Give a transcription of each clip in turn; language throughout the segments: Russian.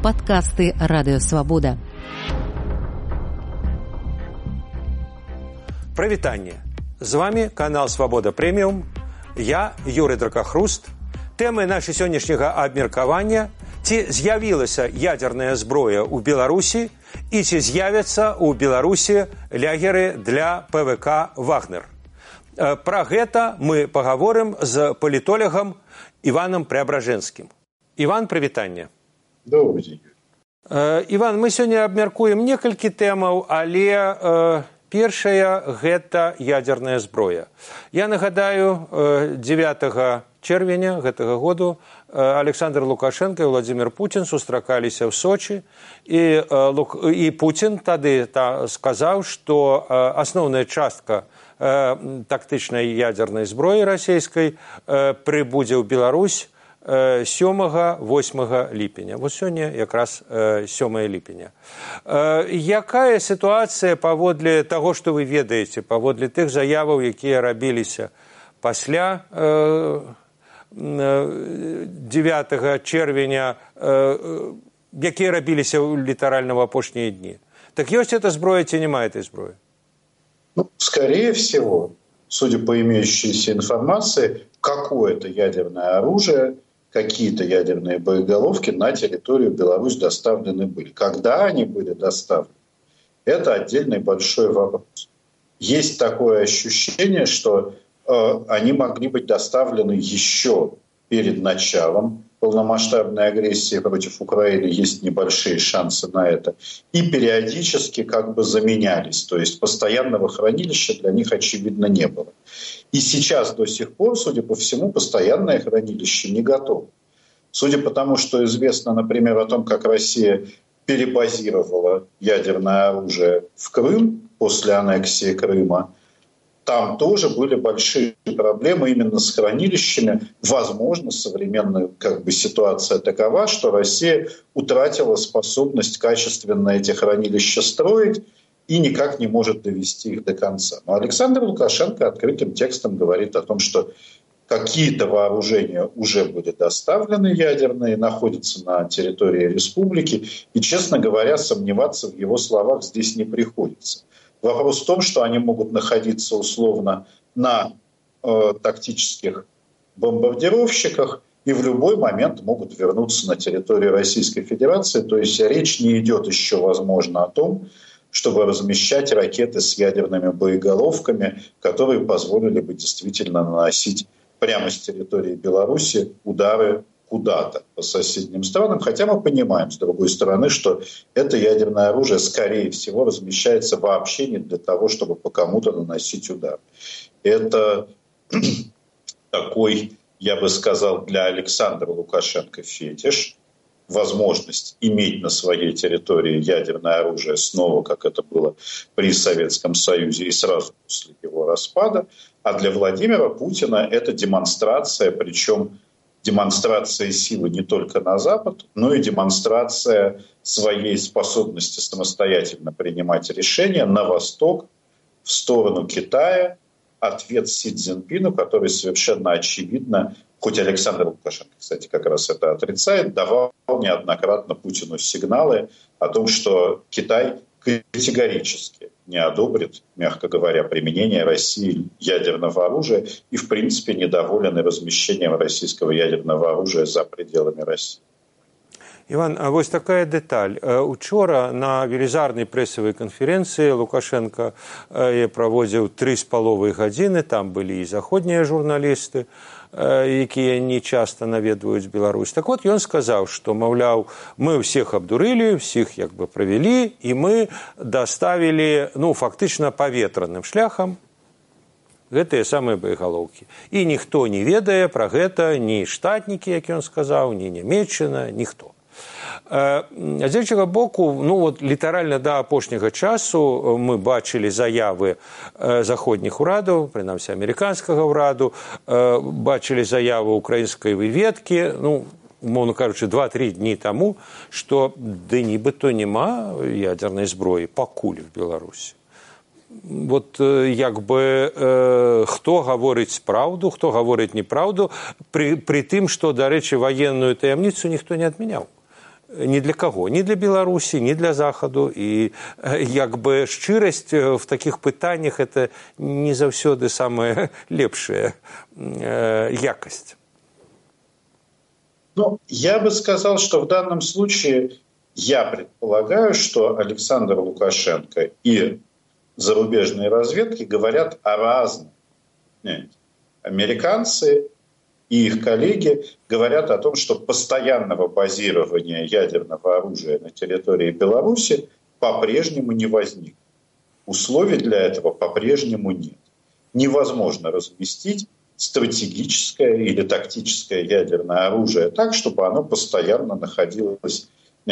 Падкасты Радыёвабода. Прывітанне. З вами канал Свабода Прэміум. Я Юрый Дракахруст. Тэмай нашай сённяшняга абмеркавання: ці з'явілася ядерная зброя ў Беларусі і ці з'явяцца ў Беларусі лягеры для ПВК «Вагнер». Пра гэта мы пагаворым з палітолагам Іванам Преабражэнскім. Іван, прывітанне. Добрый день. Іван, мы сёння абмяркуем некалькі тэмаў, але першая – гэта ядерная зброя. Я нагадаю, 9 чэрвеня гэтага году Александр Лукашенко і Владимир Путин сустракаліся ў Сочи, і Путин тады сказаў, што асноўная частка тактычнай ядернай зброі расійскай прыбудзе ў Беларусь 7-8 ліпеня. Вот сёння якраз 7 ліпеня. Якая сітуацыя паводле таго, што вы ведаеце, паводле тых заяваў, якія рабіліся пасля 9 чэрвеня, якія рабіліся літаральна ў апошнія дні? Так ёсць эта зброя ці няма этой зброі? Ну, скорее всего, судя по имеющейся информации, какое-то ядерное оружие, какие-то ядерные боеголовки на территорию Беларуси доставлены были. Когда они были доставлены, это отдельный большой вопрос. Есть такое ощущение, что они могли быть доставлены еще перед началом полномасштабной агрессии против Украины, есть небольшие шансы на это, и периодически как бы заменялись. То есть постоянного хранилища для них, очевидно, не было. И сейчас до сих пор, судя по всему, постоянное хранилище не готово. Судя по тому, что известно, например, о том, как Россия перебазировала ядерное оружие в Крым после аннексии Крыма, там тоже были большие проблемы именно с хранилищами. Возможно, современная ситуация такова, что Россия утратила способность качественно эти хранилища строить и никак не может довести их до конца. Но Александр Лукашенко открытым текстом говорит о том, что какие-то вооружения уже были доставлены ядерные, находятся на территории республики. И, честно говоря, сомневаться в его словах здесь не приходится. Вопрос в том, что они могут находиться условно на тактических бомбардировщиках и в любой момент могут вернуться на территорию Российской Федерации. То есть речь не идет еще, возможно, о том, чтобы размещать ракеты с ядерными боеголовками, которые позволили бы действительно наносить прямо с территории Беларуси удары куда-то по соседним странам, хотя мы понимаем, с другой стороны, что это ядерное оружие, скорее всего, размещается вообще не для того, чтобы по кому-то наносить удар. Это такой, я бы сказал, для Александра Лукашенко фетиш, возможность иметь на своей территории ядерное оружие снова, как это было при Советском Союзе и сразу после его распада, а для Владимира Путина это демонстрация, причем демонстрация силы не только на Запад, но и демонстрация своей способности самостоятельно принимать решения на восток, в сторону Китая, ответ Си Цзиньпину, который совершенно очевидно, хоть Александр Лукашенко, кстати, как раз это отрицает, давал неоднократно Путину сигналы о том, что Китай категорически не одобрит, мягко говоря, применение России ядерного оружия и, в принципе, недоволен размещением российского ядерного оружия за пределами России. Іван, а ось така деталь. Учора на велізарній прэсавай канферэнцыі Лукашенко праводзіў 3,5 гадзіны, там былі і заходнія журналісты, якія не часта наведваюць Беларусь. Так вот, ён сказаў, што, маўляў, мы ўсіх абдурылі, ўсіх правялі, і мы даставілі, фактычна паветраным шляхам гэтыя самыя боегалоўкі. І ніхто не ведае пра гэта, ні штатнікі, як ён сказаў, ні Нямецчына, ніхто. З іншага боку, літаральна да апошняга часу мы бачылі заявы заходніх урадаў, прынамсі амерыканскага ўраду, бачылі заявы украінскай выведкі, умоўна кажучы, 2-3 дні таму, што нібыта няма ядернай зброі пакуль в Беларусі. Хто гаворыць праўду, хто гаворыць неправду, пры тым, што, дарэчы, ваенную таямніцу ніхто не адмяняў. ні для кого, ні для Беларусі, ні для Захаду. І як бы шчырасць в таких пытаннях это не заўсёды самая лепшая якасць. Ну, я бы сказал, что в данном случае я предполагаю, что Александр Лукашенко и зарубежные разведки говорят о разном. Нет. Американцы и их коллеги говорят о том, что постоянного базирования ядерного оружия на территории Беларуси по-прежнему не возникнет. Условий для этого по-прежнему нет. Невозможно разместить стратегическое или тактическое ядерное оружие так, чтобы оно постоянно находилось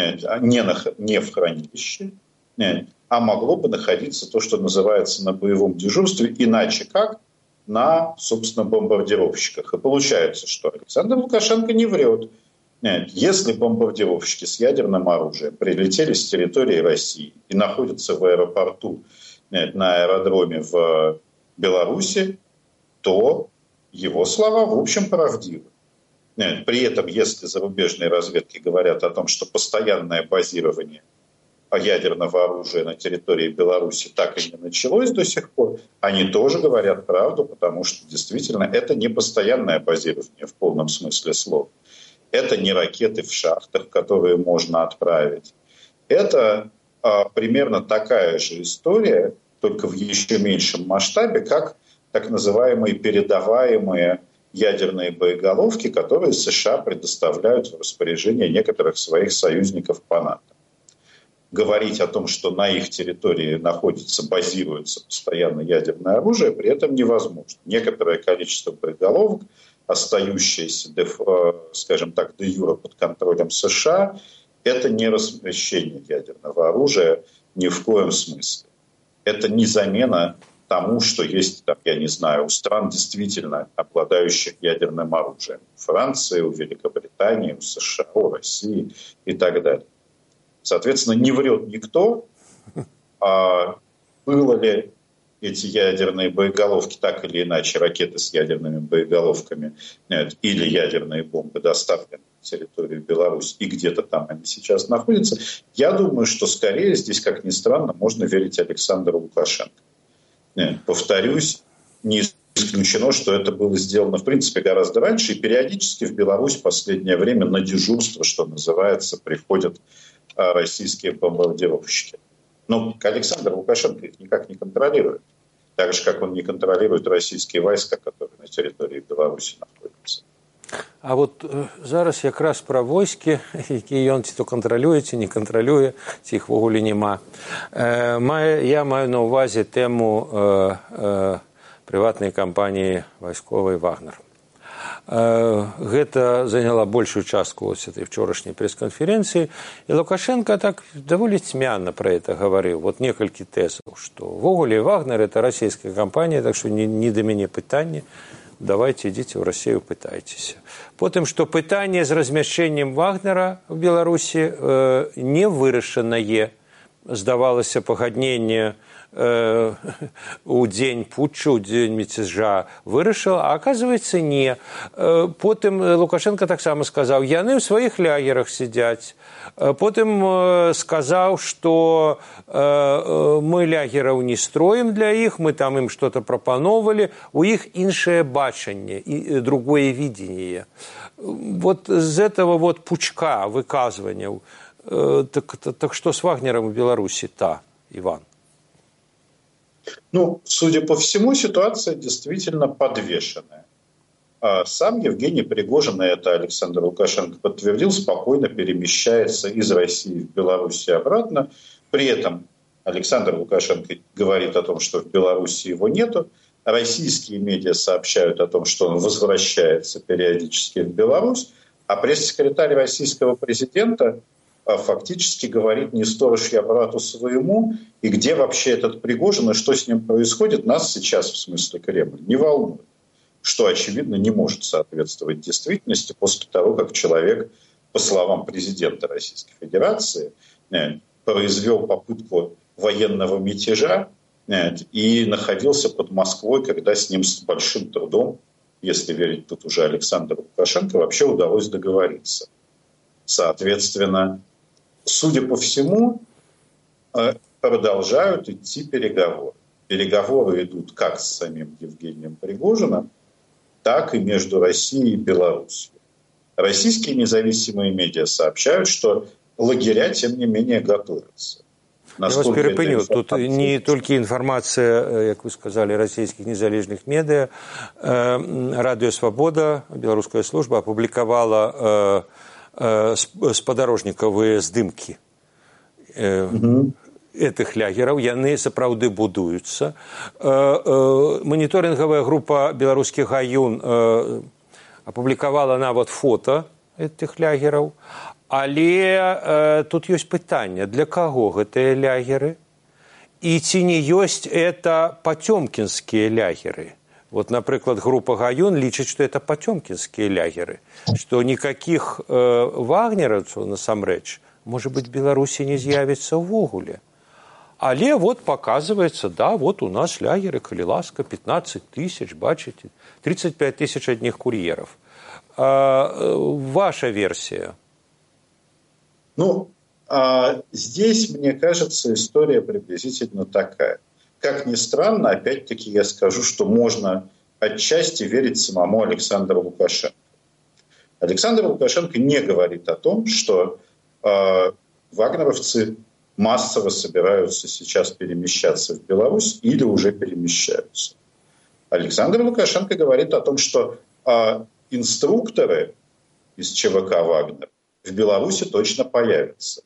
не в хранилище, а могло бы находиться то, что называется на боевом дежурстве, иначе как на, собственно, бомбардировщиках. И получается, что Александр Лукашенко не врет. Если бомбардировщики с ядерным оружием прилетели с территории России и находятся в аэропорту, на аэродроме в Беларуси, то его слова, в общем, правдивы. При этом, если зарубежные разведки говорят о том, что постоянное базирование ядерного оружия на территории Беларуси так и не началось до сих пор, они тоже говорят правду, потому что действительно это не постоянное базирование в полном смысле слова. Это не ракеты в шахтах, которые можно отправить. Это примерно такая же история, только в еще меньшем масштабе, как так называемые передаваемые ядерные боеголовки, которые США предоставляют в распоряжение некоторых своих союзников по НАТО. Говорить о том, что на их территории базируется постоянно ядерное оружие, при этом невозможно. Некоторое количество боеголовок, остающиеся, скажем так, де юре под контролем США, это не размещение ядерного оружия ни в коем смысле. Это не замена тому, что есть, там, я не знаю, у стран, действительно обладающих ядерным оружием. У Франции, у Великобритании, у США, у России и так далее. Соответственно, не врет никто, было ли эти ядерные боеголовки, так или иначе, ракеты с ядерными боеголовками или ядерные бомбы доставлены на территорию Беларуси, и где-то там они сейчас находятся. Я думаю, что скорее здесь, как ни странно, можно верить Александру Лукашенко. Повторюсь, не исключено, что это было сделано, в принципе, гораздо раньше, и периодически в Беларусь в последнее время на дежурство, что называется, приходят российские бомбардировщики. Но Александр Лукашенко их никак не контролирует. Так же, как он не контролирует российские войска, которые на территории Беларуси находятся. А вот зараз якраз про войски, які ён ці то кантралюе, ці не кантралюе, ці іх ввогуле няма. Я маю на ўвазе тэму прыватнай кампаніі вайсковай «Вагнер». Гэта заняла большую частку этой вчорашняй прэс-канферэнцыі, і Лукашенко так даволі цьмяна пра это гаварыў. Вот некалькі тэзаў, што ввогуле «Вагнер» — это расійская кампанія, так што не да мяне пытанне. Давайте идите в Россию, пытайтесь. Потым, что пытание с размещением Вагнера в Беларуси не вырашанае, здавалася пагадненне у дзень путчу, у дзень мятежа вырашыла, а оказывается не. Потым Лукашенко таксама сказаў, яны ў сваіх лягерах сидяць. Потым сказаў, што мы лягераў не строим для іх, мы там им что-то прапановвалі, у іх іншае бачанне і другое видение. Вот з этого вот пучка выказванняў, так что с Вагнером в Беларуси, Иван? Ну, судя по всему, ситуация действительно подвешенная. Сам Евгений Пригожин, и это Александр Лукашенко подтвердил, спокойно перемещается из России в Беларусь и обратно. При этом Александр Лукашенко говорит о том, что в Беларуси его нету. Российские медиа сообщают о том, что он возвращается периодически в Беларусь. А пресс-секретарь российского президента фактически говорит не сторож я брату своему, и где вообще этот Пригожин, и что с ним происходит, нас сейчас, в смысле Кремль, не волнует. Что, очевидно, не может соответствовать действительности после того, как человек, по словам президента Российской Федерации, произвел попытку военного мятежа и находился под Москвой, когда с ним с большим трудом, если верить тут уже Александру Лукашенко, вообще удалось договориться. Соответственно, судя по всему, продолжают идти переговоры. Переговоры идут как с самим Евгением Пригожиным, так и между Россией и Беларусью. Российские независимые медиа сообщают, что лагеря, тем не менее, готовятся. Я вас перепыню. Тут не толькі інфармацыя, як вы сказали, расійскіх незалежных медыа. Радыё Свабода, беларуская служба, апублікавала спадарожнікавыя здымкі этих лагераў. Яны сапраўды будуюцца. Моніторынгавая група беларускі Гаюн апублікавала нават фота этих лагераў. Але тут ёсць пытанне, для каго гэтыя лягеры? І ці не ёсць это патёмкінскія лягеры? Вот, напрыклад, група Гаюн лічыць, што это патёмкінскія лягеры, што никаких вагнераўцаў насамрэч, может быть, Беларусі не з'явіцца ўвогуле. Але вот показывается, да, вот у нас лягеры, калі ласка, 15 тысяч, бачите, 35 тысяч одних курьеров. Ваша версия? Ну, здесь, мне кажется, история приблизительно такая. Как ни странно, опять-таки я скажу, что можно отчасти верить самому Александру Лукашенко. Александр Лукашенко не говорит о том, что вагнеровцы массово собираются сейчас перемещаться в Беларусь или уже перемещаются. Александр Лукашенко говорит о том, что инструкторы из ЧВК «Вагнер» в Беларуси точно появится.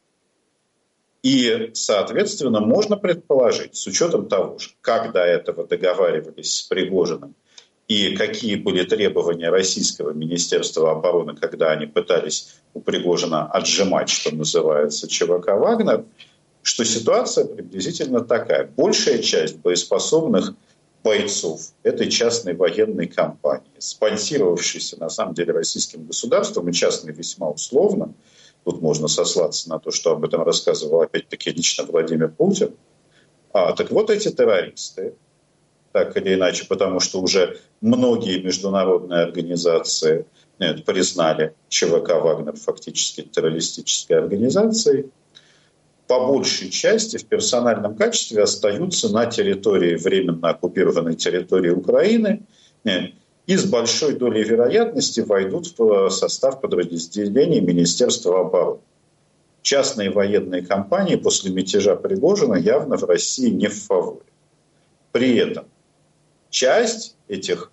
И, соответственно, можно предположить, с учетом того, как до этого договаривались с Пригожиным и какие были требования российского Министерства обороны, когда они пытались у Пригожина отжимать, что называется, ЧВК «Вагнер», что ситуация приблизительно такая. Большая часть боеспособных бойцов этой частной военной компании, спонсировавшейся, на самом деле, российским государством, и частной весьма условно, тут можно сослаться на то, что об этом рассказывал, опять-таки, лично Владимир Путин. Так вот, эти террористы, так или иначе, потому что уже многие международные организации признали ЧВК «Вагнер» фактически террористической организацией, по большей части в персональном качестве остаются на территории, временно оккупированной территории Украины и с большой долей вероятности войдут в состав подразделений Министерства обороны. Частные военные компании после мятежа Пригожина явно в России не в фаворе. При этом часть этих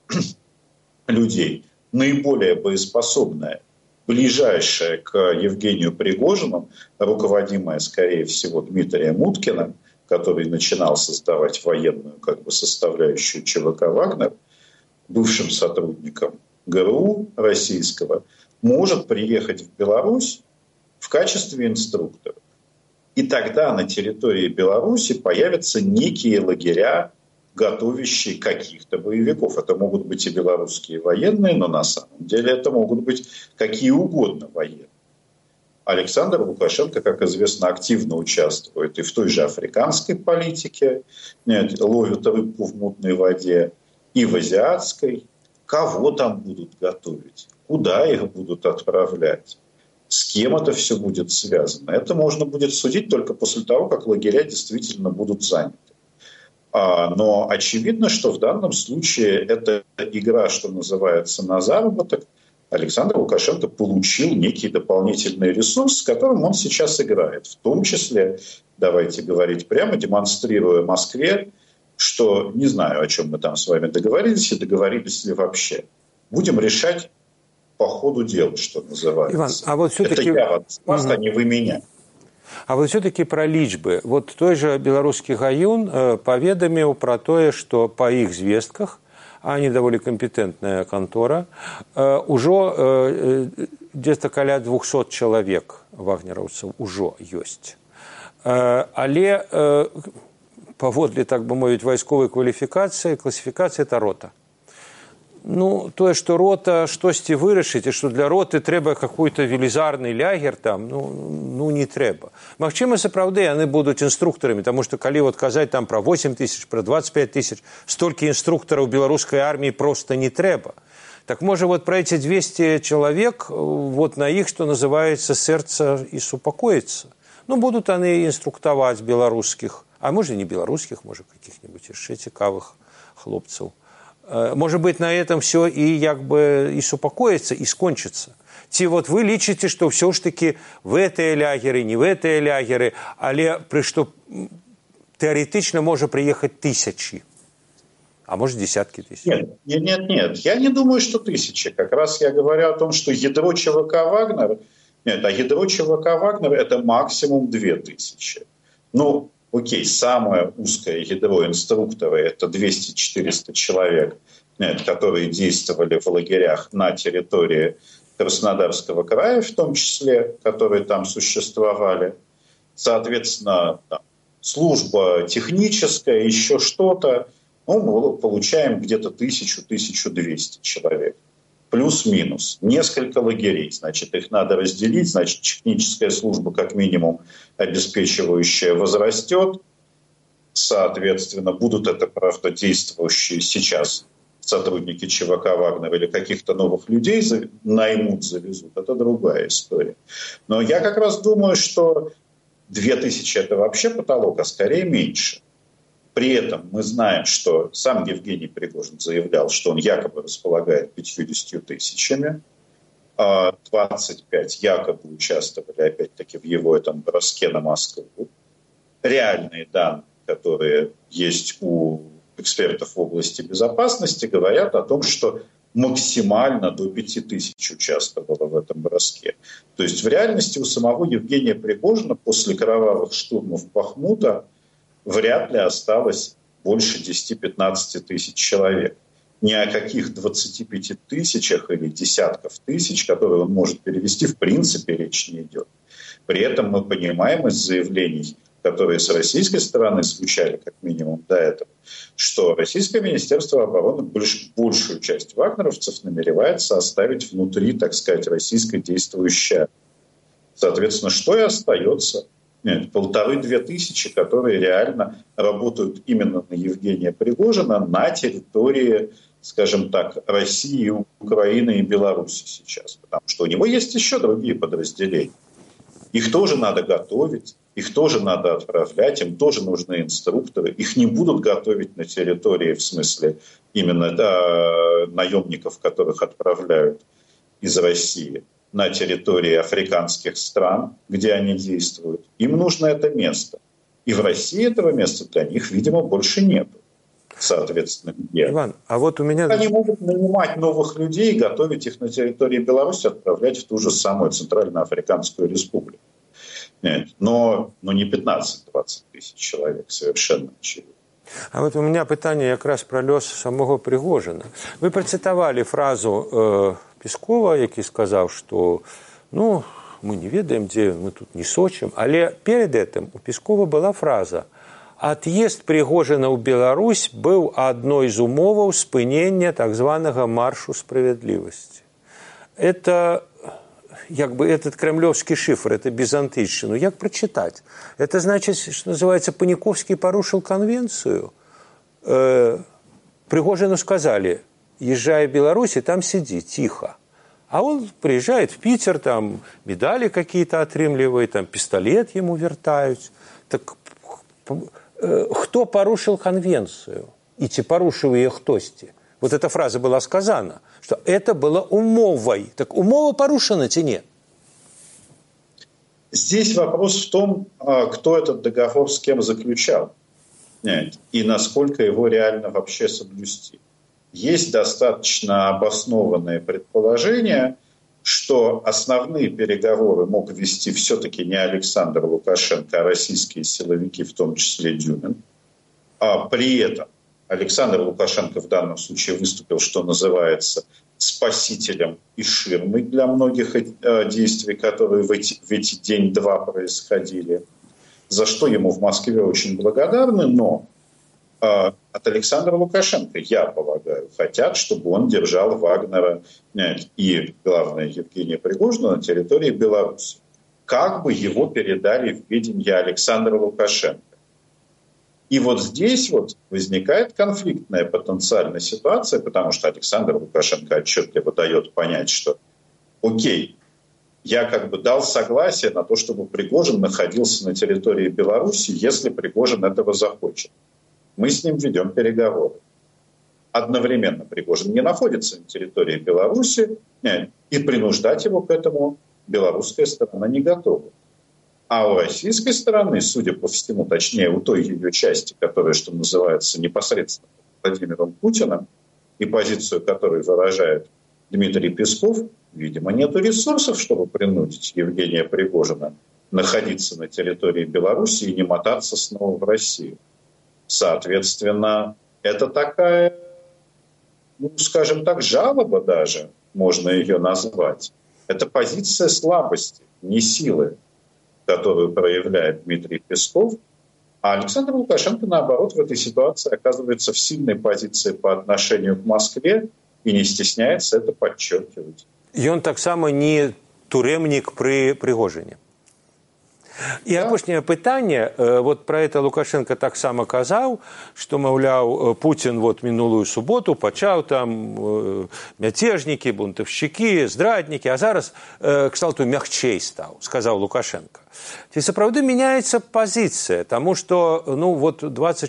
людей, наиболее боеспособная, ближайшая к Евгению Пригожину, руководимая, скорее всего, Дмитрием Уткиным, который начинал создавать военную составляющую ЧВК «Вагнер», бывшим сотрудником ГРУ российского, может приехать в Беларусь в качестве инструктора. И тогда на территории Беларуси появятся некие лагеря, готовящие каких-то боевиков. Это могут быть и белорусские военные, но на самом деле это могут быть какие угодно военные. Александр Лукашенко, как известно, активно участвует и в той же африканской политике, ловит рыбку в мутной воде, и в азиатской. Кого там будут готовить? Куда их будут отправлять? С кем это все будет связано? Это можно будет судить только после того, как лагеря действительно будут заняты. Но очевидно, что в данном случае эта игра, что называется, на заработок. Александр Лукашенко получил некий дополнительный ресурс, с которым он сейчас играет. В том числе, давайте говорить прямо, демонстрируя Москве, что не знаю, о чем мы там с вами договорились, и договорились ли вообще. Будем решать по ходу дела, что называется. Иван, а вот все-таки... Это я вас, а не вы меня. А вот все-таки про лічбы. Вот той же беларускі Гаюн паведаміў про тое, што па іх звестках, а они даволі кампетэнтная кантора, ужо дзе-то каля 200 чалавек вагнераўцаў ужо ёсць. Але паводле, так бы мовіць, вайсковай кваліфікацыі, класіфікацыі это рота. Ну, тое, што рота штосьці вырашыць, і што для роты трэба какой-то велізарны лягер там, ну не трэба. Магчыма, сапраўды, яны будуць інструктарамі, таму што калі вот казаць там пра 8 тысяч, пра 25 тысяч, столькі інструктараў беларускай арміі проста не трэба. Так может, вот про эти 200 человек, вот на их, что называется, сердце и супокоится. Ну, будут они инструктовать белорусских, а может, и не белорусских, может, каких-нибудь еще цікавых хлопцев. Может быть, на этом все и как бы и супокоится, и скончится. Ці вот вы лічыце, што ўсё ж таки в гэтыя лягеры, не в гэтыя лягеры, але пры што теоретично может приехать тысячи, а может десятки тысяч. Нет. Я не думаю, что тысячи. Как раз я говорю о том, что ядро ЧВК «Вагнер», ядро ЧВК «Вагнер» – это максимум 2000. Ну, окей, самое узкое ядро инструкторы – это 200-400 человек, которые действовали в лагерях на территории Краснодарского края, в том числе, которые там существовали. Соответственно, там, служба техническая, еще что-то. Ну, мы получаем где-то 1000-1200 человек. Плюс-минус. Несколько лагерей. Значит, их надо разделить. Значит, техническая служба, как минимум, обеспечивающая, возрастет. Соответственно, будут это, правда, действующие сейчас сотрудники ЧВК «Вагнер» или каких-то новых людей наймут, завезут. Это другая история. Но я как раз думаю, что 2000 – это вообще потолок, а скорее меньше. При этом мы знаем, что сам Евгений Пригожин заявлял, что он якобы располагает 50 тысячами, 25 якобы участвовали, опять-таки, в его этом броске на Москву. Реальные данные, которые есть у экспертов в области безопасности, говорят о том, что максимально до 5000 участвовало в этом броске. То есть в реальности у самого Евгения Пригожина после кровавых штурмов Бахмута вряд ли осталось больше 10-15 тысяч человек. Ни о каких 25 тысячах или десятков тысяч, которые он может перевести, в принципе речь не идет. При этом мы понимаем из заявлений, которые с российской стороны звучали как минимум до этого, что российское Министерство обороны большую часть вагнеровцев намеревается оставить внутри, так сказать, российской действующей армии. Соответственно, что и остается? 1500-2000 тысячи, которые реально работают именно на Евгения Пригожина на территории, скажем так, России, Украины и Беларуси сейчас. Потому что у него есть еще другие подразделения. Их тоже надо готовить, их тоже надо отправлять, им тоже нужны инструкторы. Их не будут готовить на территории, в смысле именно наемников, которых отправляют из России, на территории африканских стран, где они действуют. Им нужно это место. И в России этого места для них, видимо, больше нет. Соответственно, где? Иван, а вот у меня... Они могут нанимать новых людей, готовить их на территории Беларуси, отправлять в ту же самую Центральноафриканскую республику. Нет, но не 15-20 тысяч человек, совершенно очевидно. А вот у меня питание как раз про лёс самого Пригожина. Вы процитовали фразу Пескова, який сказал, что мы не ведаем, где мы тут не сочим. Але перед этим у Пескова была фраза: «Отъезд Пригожина ў Беларусь был одной из умоваў спынення так званого маршу справедливости». Это этот кремлевский шифр, это бизантийщину. Як прочитать? Это значит, что называется, Паниковский порушил конвенцию. Пригожину сказали: езжай в Беларусь и там сиди, тихо. А он приезжает в Питер, там медали какие-то отримливает, там пистолет ему вертают. Так кто порушил конвенцию? И ці порушил ее хтосьці? Вот эта фраза была сказана, что это было умовой. Так умова порушена ці не? Здесь вопрос в том, кто этот договор с кем заключал. И насколько его реально вообще соблюсти. Есть достаточно обоснованное предположение, что основные переговоры мог вести все-таки не Александр Лукашенко, а российские силовики, в том числе Дюмин. А при этом Александр Лукашенко в данном случае выступил, что называется, спасителем и ширмой для многих действий, которые в эти день-два происходили, за что ему в Москве очень благодарны, но от Александра Лукашенко, я полагаю, хотят, чтобы он держал Вагнера и, главное, Евгения Пригожина на территории Беларуси. Как бы его передали в ведение Александра Лукашенко. И вот здесь вот возникает конфликтная потенциальная ситуация, потому что Александр Лукашенко отчетливо дает понять, что окей, я как бы дал согласие на то, чтобы Пригожин находился на территории Беларуси, если Пригожин этого захочет. Мы с ним ведем переговоры. Одновременно Пригожин не находится на территории Беларуси, и принуждать его к этому белорусская сторона не готова. А у российской стороны, судя по всему, точнее у той ее части, которая, что называется, непосредственно Владимиром Путиным, и позицию которой выражает Дмитрий Песков, видимо, нет ресурсов, чтобы принудить Евгения Пригожина находиться на территории Беларуси и не мотаться снова в Россию. Соответственно, это такая, скажем так, жалоба даже, можно ее назвать. Это позиция слабости, не силы, которую проявляет Дмитрий Песков, а Александр Лукашенко, наоборот, в этой ситуации оказывается в сильной позиции по отношению к Москве и не стесняется это подчеркивать. И он так само не туремник при Пригожине. І апошняе пытанне, вот про это Лукашенко таксама казаў, што, маўляў, Путин вот мінулую суботу пачаў там мяцежнікі, бунтаўшчыкі, здраднікі, а зараз кшталту мягчэй стаў, сказаў Лукашенко. Ці сапраўды мяняецца пазіцыя, таму што вот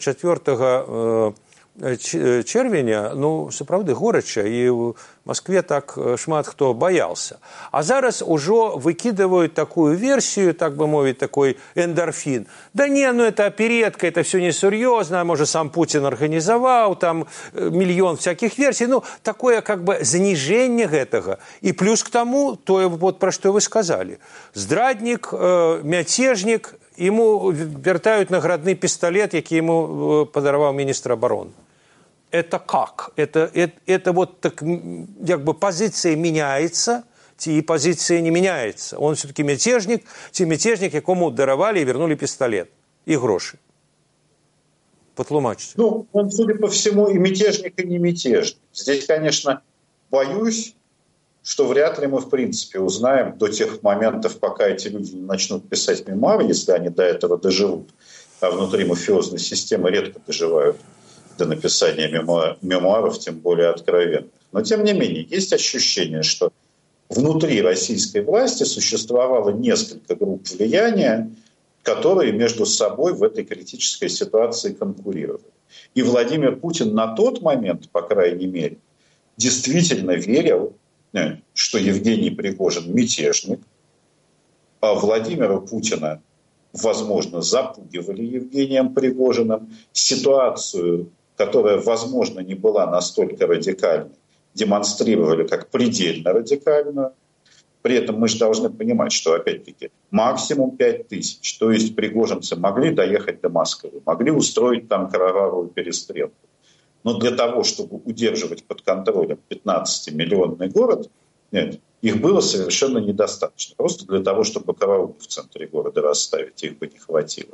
24 чэрвеня, сапраўды горача, і ў Москве так шмат хто баялся. А зараз ужо выкидывают такую версию, так бы мовить, такой эндорфин. Да не, это оперетка, это все несерьезно, может, сам Путин организовал, там миллион всяких версий. Такое как бы занижение этого. И плюс к тому, то вот про что вы сказали. Здрадник, мятежник, ему вертают наградный пистолет, який ему подаровал министр обороны. Это как? Это вот так, как бы позиция меняется, и позиция не меняется. Он все-таки мятежник, якому даровали и вернули пистолет и гроши. Потлумачьте. Он, судя по всему, и мятежник, и не мятежник. Здесь, конечно, боюсь, что вряд ли мы, в принципе, узнаем до тех моментов, пока эти люди не начнут писать мемуары, если они до этого доживут. А внутри мафиозной системы редко доживают до написания мемуаров, тем более откровенных. Но, тем не менее, есть ощущение, что внутри российской власти существовало несколько групп влияния, которые между собой в этой критической ситуации конкурировали. И Владимир Путин на тот момент, по крайней мере, действительно верил, что Евгений Пригожин мятежник, а Владимира Путина, возможно, запугивали Евгением Пригожиным. Ситуацию, которая, возможно, не была настолько радикальной, демонстрировали как предельно радикальную. При этом мы же должны понимать, что, опять-таки, максимум 5000, то есть пригожинцы могли доехать до Москвы, могли устроить там кровавую перестрелку. Но для того, чтобы удерживать под контролем 15-миллионный город, их было совершенно недостаточно. Просто для того, чтобы караул в центре города расставить, их бы не хватило.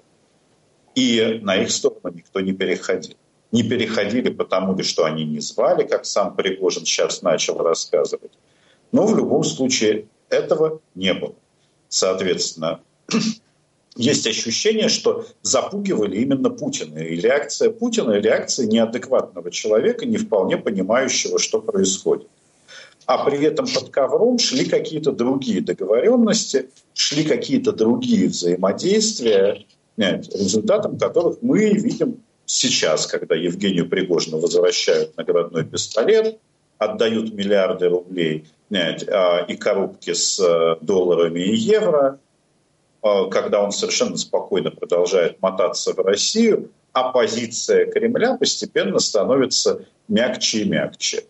И на их сторону никто не переходил. Не переходили потому, что они не звали, как сам Пригожин сейчас начал рассказывать. Но в любом случае этого не было. Соответственно, есть ощущение, что запугивали именно Путина. И реакция Путина – реакция неадекватного человека, не вполне понимающего, что происходит. А при этом под ковром шли какие-то другие договоренности, шли какие-то другие взаимодействия, результатом которых мы видим сейчас, когда Евгению Пригожину возвращают наградной пистолет, отдают миллиарды рублей и коробки с долларами и евро, когда он совершенно спокойно продолжает мотаться в Россию, а позиция Кремля постепенно становится мягче и мягче.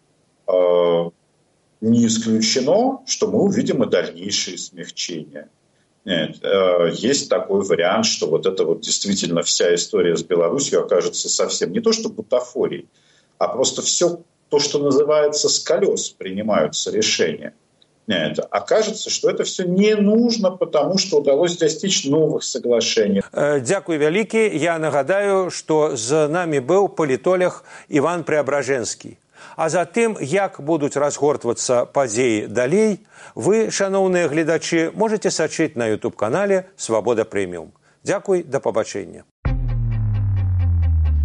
Не исключено, что мы увидим и дальнейшие смягчения. Есть такой вариант, что вот эта вот действительно вся история с Беларусью окажется совсем не то что бутафорией, а просто все то, что называется с колес принимаются решения. Окажется, что это все не нужно, потому что удалось достичь новых соглашений. Дякую вялікі. Я нагадаю, што з намі быў палітолог Іван Преображенскі. А затым, як будуць разгортвацца падзеі далей, вы, шаноўныя гледачы, можете сачыць на YouTube-канале «Свабода Прэміум». Дзякуй, да пабачэння.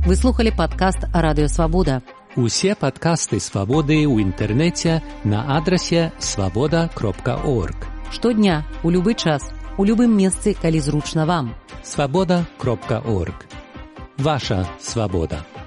Вы слухали падкаст Радыё Свабода. Усе падкасты Свабоды ў інтэрнэце на адрасе swaboda.org. Штодня, у любы час, у любым месцы, калі зручна вам. swaboda.org. Ваша свабода.